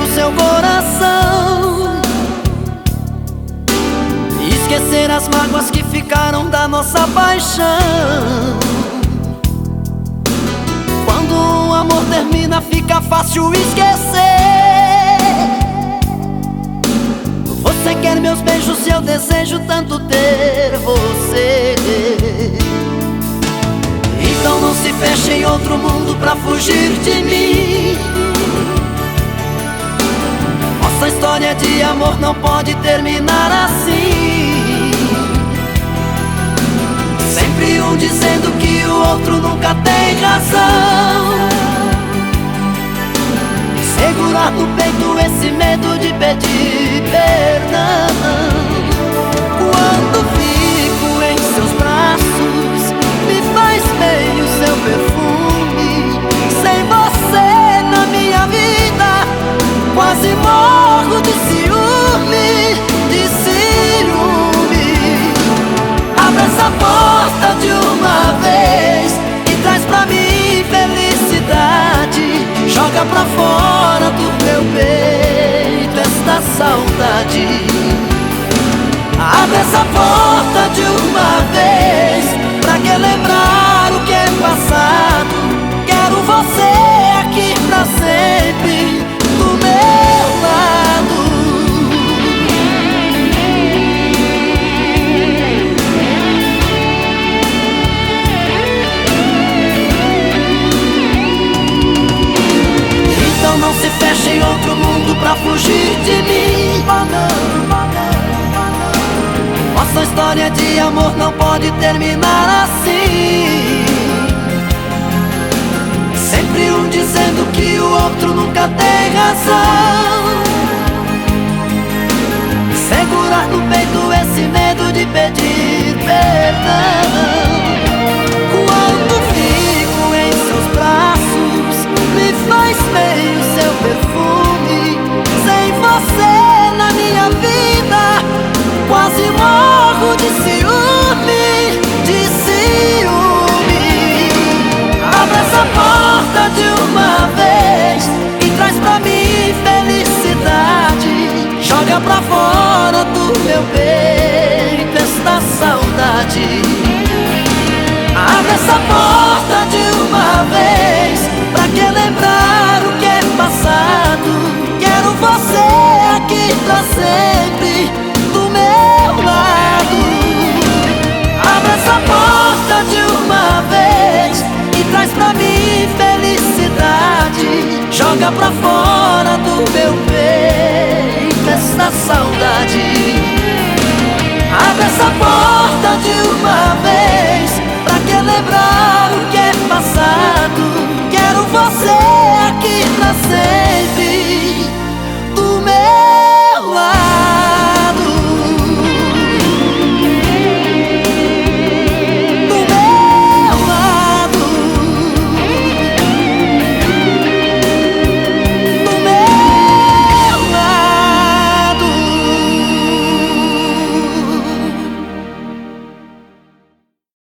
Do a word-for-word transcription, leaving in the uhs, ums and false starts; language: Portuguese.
seu coração, esquecer as mágoas que ficaram da nossa paixão. Quando o amor termina, fica fácil esquecer. Você quer meus beijos e eu desejo tanto ter você. Então não se feche em outro mundo pra fugir de mim. Nossa história de amor não pode terminar assim. Sempre um dizendo que o outro nunca tem razão. Segurar no peito esse medo de pedir perdão. Quando fico em seus braços, me faz bem o seu perfume. Sem você na minha vida, quase morro de ciúme, de ciúme. Abre essa porta de uma vez e traz pra mim felicidade. Joga pra fora do meu peito esta saudade. Abre essa porta de uma vez, pra que lembrar o que é passado. Quero você aqui pra sempre, do meu lado. Então não se feche em outro mundo pra fugir de mim. Nossa história de amor não pode terminar assim. Sempre um dizendo que o outro nunca tem razão. Segurar no peito esse medo de pedir perdão. Quando fico em seus braços, me faz bem o seu perfume. Sem você na minha vida, quase morro de ciúme, de ciúme. Abre essa porta de uma vez e traz pra mim felicidade. Joga pra fora do meu peito esta saudade. Abre essa porta de uma vez, pra que lembrar o que é passado. Quero você aqui pra sempre, do meu lado. Abre essa porta de uma vez e traz pra mim felicidade. Joga pra fora do meu peito esta saudade. Abre essa porta